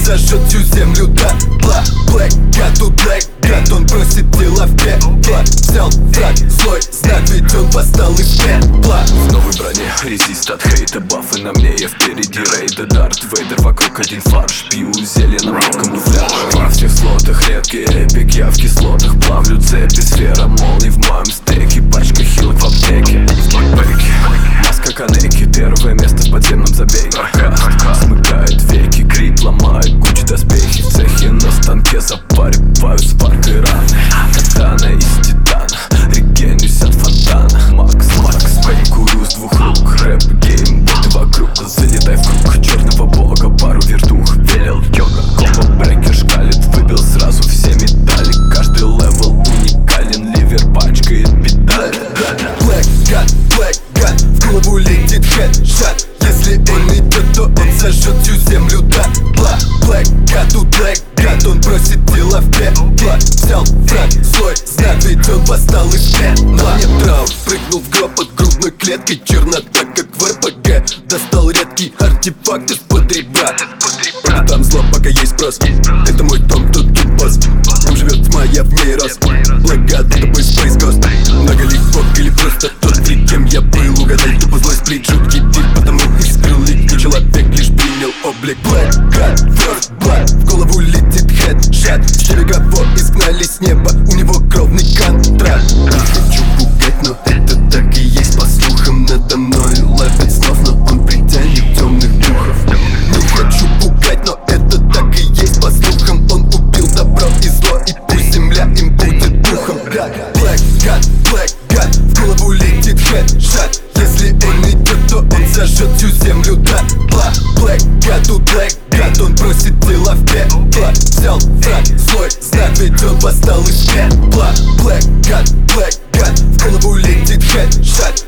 зажжет всю землю, да. Black God, тут Black God, он бросит дела в пепла. Взял фраг, злой знак, ведь он восстал из пепла. В новой броне резист от хейта, бафы на мне, я впереди рейда. Дарт Вейдер, вокруг один фарш, пью зелье на мне камуфляж. Во всех слотах редкий эпик, я в кислотах плавлю цепи. Сфера молний в моем стеке, пачка хилок в аптеке. В бэкпэке маска Канеки, первое место в подземном забеге. Аркаст смыкает веки, крит ломает кучу доспехи. В цехе на станке запариваю сваркой раны. Катана из титана, регенюсь от фонтана. Макс, бэй, курю с двух рук. Рэп, гейм, боты вокруг. Залетай в круг черного бога, пару вертух. Велел йога, комбо брекер шкалит. Выбил сразу все медали. Каждый левел уникален, ливер пачкает педали. Black God, в голову летит хедшот. Если он идет, то он зажжет всю землю, да. Black God, тут Black God, он бросит дела в пепла. Взял фраг, злой знак, ведь он восстал из пепла. Мне траур, прыгнул в гроб под грудной клеткой. Чернота, как в РПГ. Достал редкий артефакт из-под ребра. Там зло, пока есть спрос. Это мой дом, тут босс. В нем живет моя в ней рост. Black God, это мой Space Ghost. Многоликок или просто тот фрик, кем я был. Угадай, тупо злой сплит, жуткий тип, потому их скрыл лик. И человек лишь принял облик. Black God, first blood, в голову летит хедшот. 4 кого изгнали с неба, у него кровный контракт. Не хочу пугать, но это так и есть. По слухам надо мной ловит снов, но он притянет темных духов. Не хочу пугать, но это так и есть. По слухам он убил добро и зло, и пусть земля им будет духом. Black God, в голову летит хедшот. Если он идет, то он зажжет всю землю, да. Black God, тут Black God, он бросит дела в пепла. Взял фраг, злой знак, ведь он восстал из пепла. Black God, в голову летит хедшот.